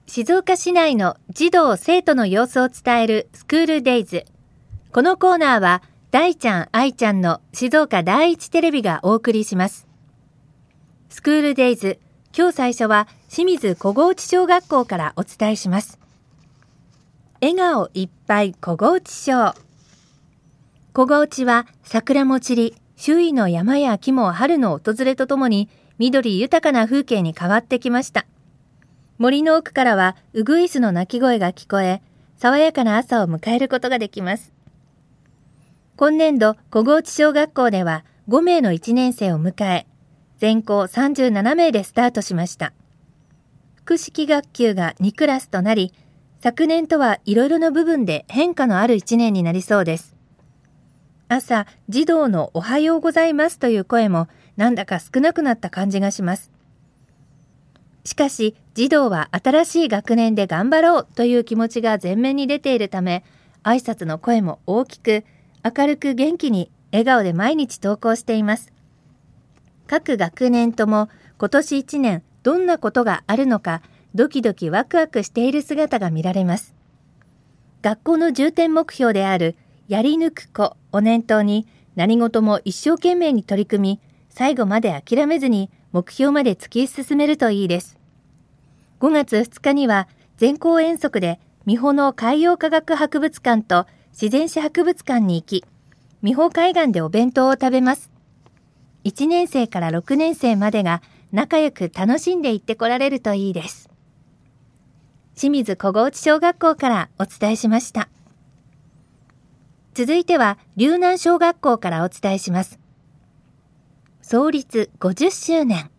静岡市内の児童生徒の様子を伝えるスクールデイズ。このコーナーは大ちゃん愛ちゃんの静岡第一テレビがお送りします。スクールデイズ、今日最初は清水小河内小学校からお伝えします。笑顔いっぱい小河内小。小河内は桜も散り、周囲の山や木も春の訪れとともに緑豊かな風景に変わってきました。森の奥からはウグイスの鳴き声が聞こえ、爽やかな朝を迎えることができます。今年度、小河内小学校では5名の1年生を迎え、全校37名でスタートしました。複式学級が2クラスとなり、昨年とはいろいろな部分で変化のある1年になりそうです。朝、児童のおはようございますという声もなんだか少なくなった感じがします。しかし、児童は新しい学年で頑張ろうという気持ちが前面に出ているため、挨拶の声も大きく、明るく元気に笑顔で毎日登校しています。各学年とも今年1年どんなことがあるのか、ドキドキワクワクしている姿が見られます。学校の重点目標であるやり抜く子を念頭に、何事も一生懸命に取り組み、最後まで諦めずに目標まで突き進めるといいです。5月2日には全校遠足で美保の海洋科学博物館と自然史博物館に行き、美保海岸でお弁当を食べます。1年生から6年生までが仲良く楽しんで行ってこられるといいです。清水小河内小学校からお伝えしました。続いては龍南小学校からお伝えします。創立50周年。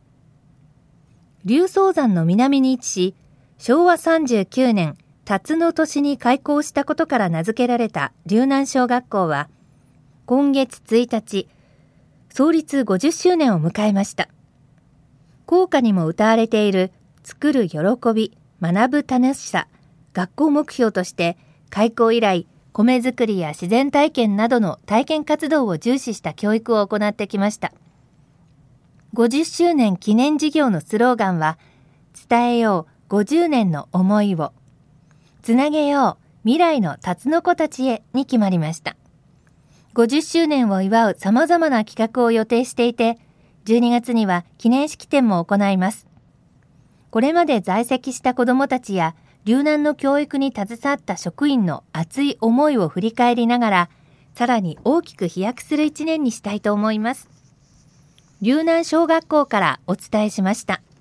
龍双山の南に位置し、昭和39年、辰の年に開校したことから名付けられた龍南小学校は、今月1日、創立50周年を迎えました。校歌にも歌われている、作る喜び、学ぶ楽しさ、学校目標として、開校以来、米作りや自然体験などの体験活動を重視した教育を行ってきました。50周年記念事業のスローガンは、伝えよう50年の思いを、つなげよう未来の辰の子たちへに決まりました。50周年を祝う様々な企画を予定していて、12月には記念式典も行います。これまで在籍した子どもたちや、龍南の教育に携わった職員の熱い思いを振り返りながら、さらに大きく飛躍する一年にしたいと思います。龍南小学校からお伝えしました。